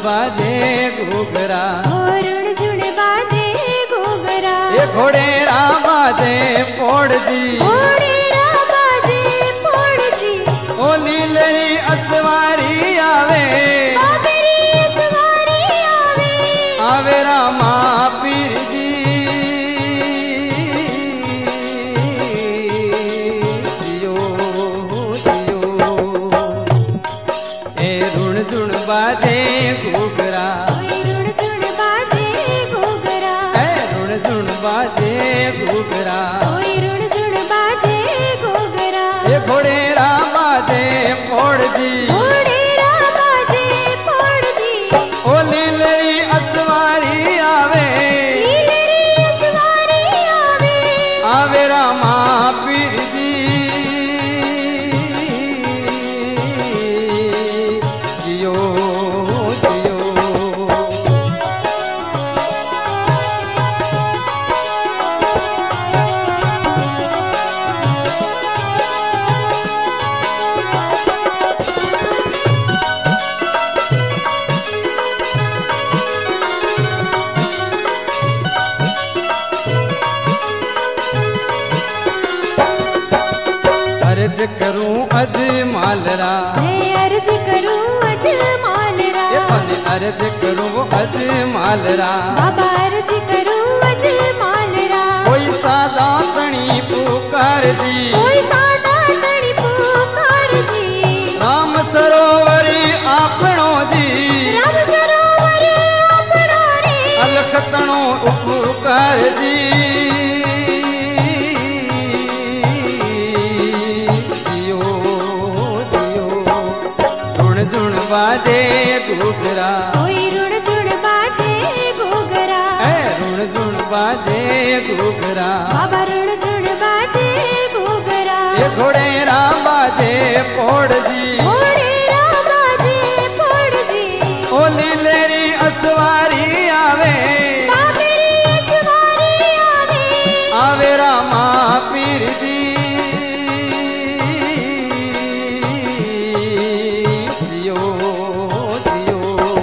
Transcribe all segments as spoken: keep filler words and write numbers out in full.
बाजे घूघरा ऋण झुण बाजे घूघरा ये घोड़ेरा बाजे पोड़ जी घोड़ेरा बाजे पोड़ जी ओ लीलरी असवारी आवे बाबरी सवारी आवे आवे रामा पीर जी जियो जियो ए ऋण झुण बाजे घूघरा ऋण झुण बाजे घूघरा ए ऋण झुण बाजे घूघरा ऋण झुण बाजे घूघरा ये घोड़ेरा बाजे पोड़ जी घोड़ेरा बाजे पोड़ जी ओ लीलरी असवारी आवे लीलरी सवारी आवे आवे रामा पीर जी जियो जियो अर्ज करूं अज मालरा मैं अर्ज करूं अज मालरा ये फने अर्ज करूं अज मालरा बाबा अर्ज करूं अज मालरा कोई सादा तणी पुकार जी कोई सादा तड़ी पुकार जी राम सरोवरी आपणो जी राम सरोवर अपनो रे अलख तणो उपकार जी जियो जियो झुण झुण बाजे घूघरा कोई ऋण झुण बाजे घूघरा ए ऋण झुण बाजे घूघरा बाबा ऋण झुण बाजे घूघरा ये घोड़ेरा बाजे पोड़ जी घोड़ेरा बाजे पोड़ जी ओ लीलेरी असवारी आवे बाबरी सवारी आवे आवे रामा पीर जी जियो जियो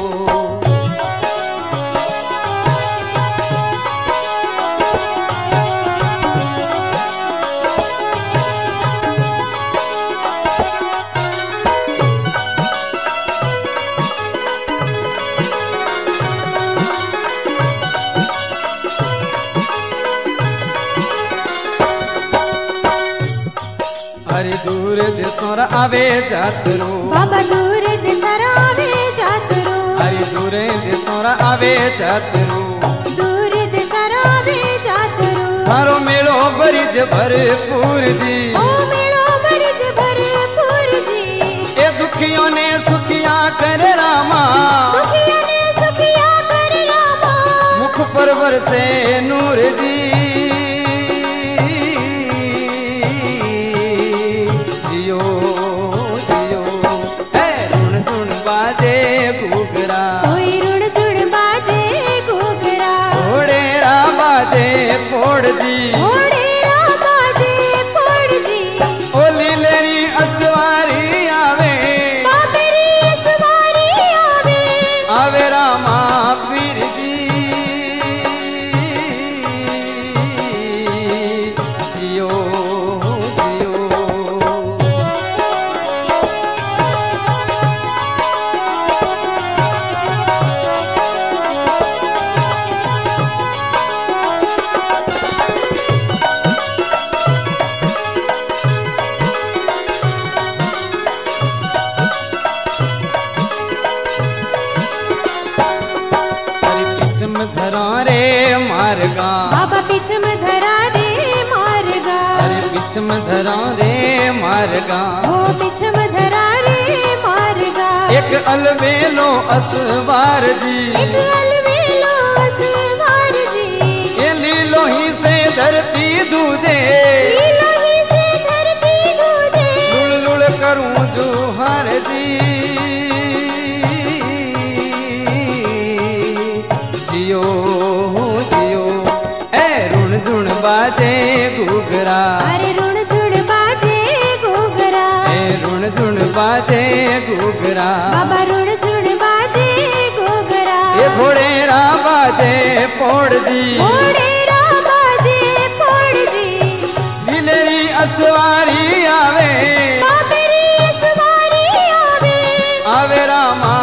हरि दूर देशों आवे जातरो बाबा दूर दिसरा आवे जातरो हरि दूर देशों आवे जातरो दूर दिसरा आवे जातरो थारो मेलो बरिज भरपूर जी ओ मेलो बरिज भरपूर जी ए दुखियों ने सुखिया कर रामा दुखिया ने सुखिया कर रामा मुख परवर से नूर जी जियो जियो ए ऋण झुण बाजे घूघरा कोई ऋण झुण बाजे घूघरा घोड़ेरा बाजे पोड़ जी घोड़ेरा बाजे पोड़ जी ओ लीलरी असवारी आवे बाबरी सवारी आवे आवे रामा पीर जी जियो जियो हरि पिछम धरा रे मार्गा बाबा पिछम धरा रे मार्गा हरि पिछम धरा रे मार्गा ओ पिछम धरा रे मार्गा एक अलवेलो असवार जी एक अलवेलो असवार जी ये लीलो ही से धरती दूजे लीलो ही से धरती दूजे लुड़ लुड़ करूं जुहार जी जियो जियो ए ऋण झुण बाजे घूघरा अरे ऋण झुण बाजे घूघरा ए ऋण झुण बाजे घूघरा बाबा ऋण झुण बाजे घूघरा जे पोड़ जी ओड़े रामा जे पोड़ जी दिलेरी असवारी आवे बाबरी सवारी आवे आवे रामा